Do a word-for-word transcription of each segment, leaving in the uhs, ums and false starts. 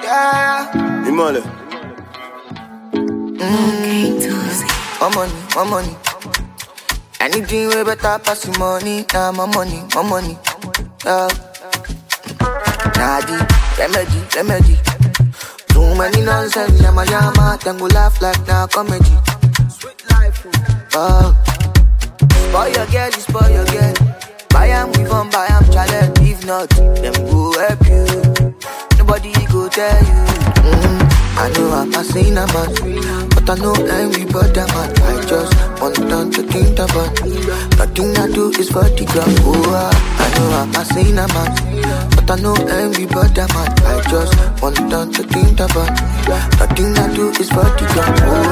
Yeah. Imole. Mm. More money, more money. Anything way better pass the money. Nah, more money, more money. Yeah. Nadi, remedy, remedy. Too many nonsense, yama yama. Then go laugh like now comedy. Sweet life, oh. Spoil your girl, you spoil your girl. Buy am, we won't buy am, challenge. If not, them go help you. Nobody go tell you. Mm. I know I'm a sinner, man, but I know everybody, man. I just want them to think about. Nothing I do is for the gram. Oh, I know I'm a sinner, man, but I know everybody, man. I just want them to think about. Nothing I do is for the gram. Oh,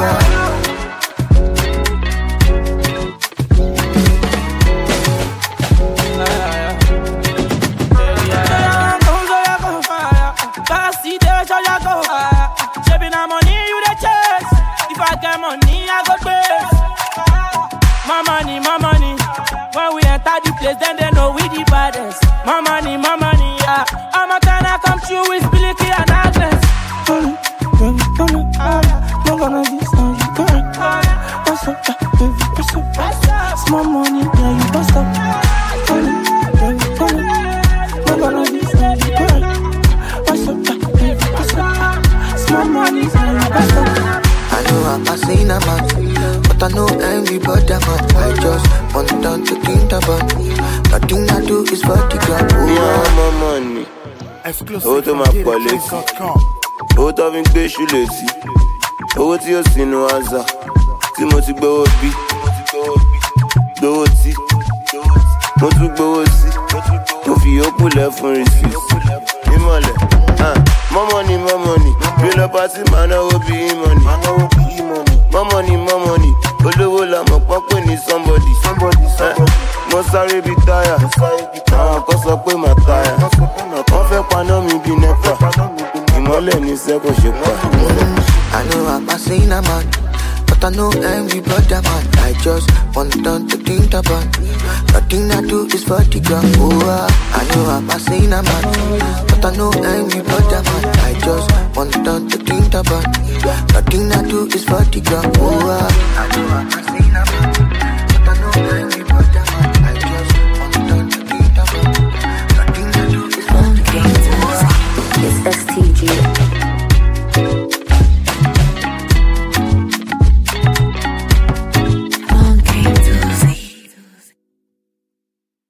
money, I go base. My money, my money. When we enter the place, then they know we the baddest. My money, my money, yeah. I'm a kind of come through with Billy and Agnes. Money, money, money, I'm gonna be some girl. What's up, baby? What's up? Small money, yeah, you bust up. Money, money, money, I'm gonna be some girl. What's up, baby? What's up? Small money, yeah, you bust up. I know I'm a sinner, man, but I know everybody, man. I just want them to think about. Nothing I do is for the gram. Yeah, my money. Owó tó máa pọ̀ létí, owó tó fi ń gbé ṣú létí, owó tí ó sínú àzà, tí mo ti gbówó bí, gbówó tí, mo tún gbówó sí, mo fi yókù lẹ̀ fún rìsíìtì. Ìmọ̀lẹ̀, more money, more money, real up party, man, I will be money. More money, more money, olówó la mọ̀ pọ́n pé ní somebody. Mo sáré bí táyà, àwọn kan sọ pé màá táyà. Wọ́n fẹ́ paná mi bí nẹ́pà, ìmọ́lẹ̀ ní sẹ́kọ̀ ṣe pa. I know I'm a sinner, man, but I know everybody, man. I just want them to think about. Nothing I do is for the gram. Oh, I know I'm a sinner, man, but I know everybody, man. I just want them to think about. Nothing I do is for the gram. Oh, I know I'm a sinner.